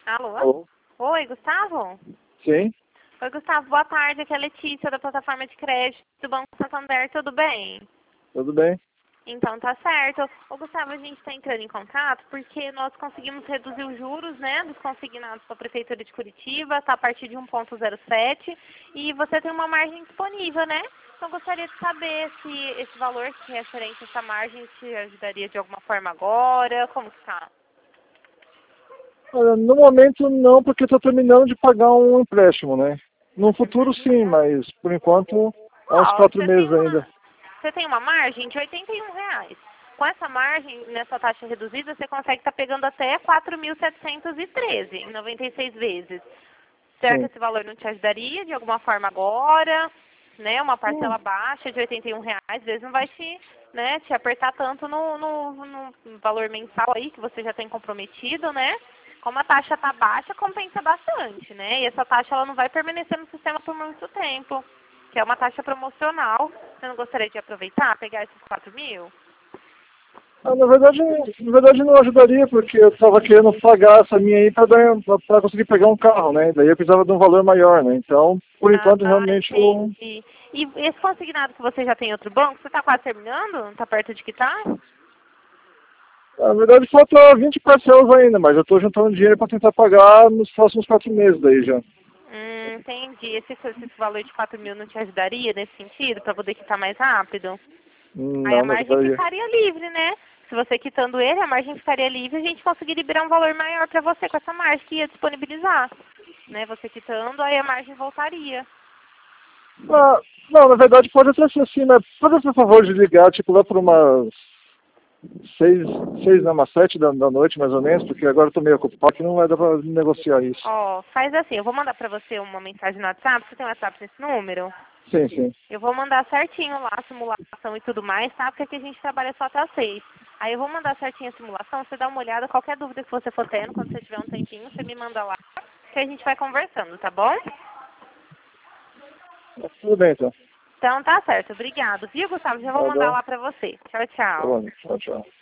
Alô? Alô? Oi, Gustavo? Sim, Oi, Gustavo, boa tarde. Aqui é a Letícia, da plataforma de crédito do Banco Santander. Tudo bem? tudo bem? Então tá certo. Ô, Gustavo, a gente está entrando em contato porque nós conseguimos reduzir os juros, né, dos consignados para a Prefeitura de Curitiba, está a partir de 1,07 e você tem uma margem disponível, né? Então gostaria de saber se esse valor que é referente a essa margem te ajudaria de alguma forma agora, como que tá? Olha, no momento não, porque estou terminando de pagar um empréstimo, né? No futuro sim, mas por enquanto há uns Ó, 4 meses ainda. você tem uma margem de R$ 81. Com essa margem, nessa taxa reduzida, você consegue estar pegando até 4.713 em 96 vezes. Será que Sim. esse valor não te ajudaria de alguma forma agora? Né? Uma Hum. parcela baixa de R$ 81, às vezes não vai te, né, te apertar tanto no valor mensal aí que você já tem comprometido, né? Como a taxa está baixa, compensa bastante, né? E essa taxa ela não vai permanecer no sistema por muito tempo, que é uma taxa promocional. Você não gostaria de aproveitar, pegar esses 4.000? Na verdade não ajudaria, porque eu estava querendo pagar essa minha aí para conseguir pegar um carro, né? Daí eu precisava de um valor maior, né? Então, por enquanto Ah, realmente eu, entendi. E esse consignado que você já tem em outro banco, você está quase terminando? Está perto de quitar? na verdade falta 20 parcelas ainda, mas eu estou juntando dinheiro para tentar pagar nos próximos 4 meses daí já. Entendi. Esse valor de 4.000 não te ajudaria nesse sentido, para poder quitar mais rápido? Aí a Não margem ajudaria. ficaria livre, né? Se você quitando ele, a margem ficaria livre e a gente conseguiria liberar um valor maior para você com essa margem que ia disponibilizar. Né? Você quitando, aí a margem voltaria. Ah, não, na verdade pode até ser assim, né? Pode por favor de ligar, tipo, lá por umas 6, não, umas 7 da noite, mais ou menos, porque agora eu tô meio ocupado que não vai dar pra negociar isso. Ó, faz assim, eu vou mandar para você uma mensagem no WhatsApp. Você tem WhatsApp nesse número? Sim, sim. Eu vou mandar certinho lá a simulação e tudo mais, tá? Porque aqui a gente trabalha só até às 6. Aí eu vou mandar certinho a simulação, você dá uma olhada, qualquer dúvida que você for tendo, quando você tiver um tempinho, você me manda lá, que a gente vai conversando, tá bom? Tudo bem, então. Então tá certo, obrigado. Viu, Gustavo? Já vou Tá mandar bom. lá pra você. Tchau, Tá tchau. bom. Tchau, tchau.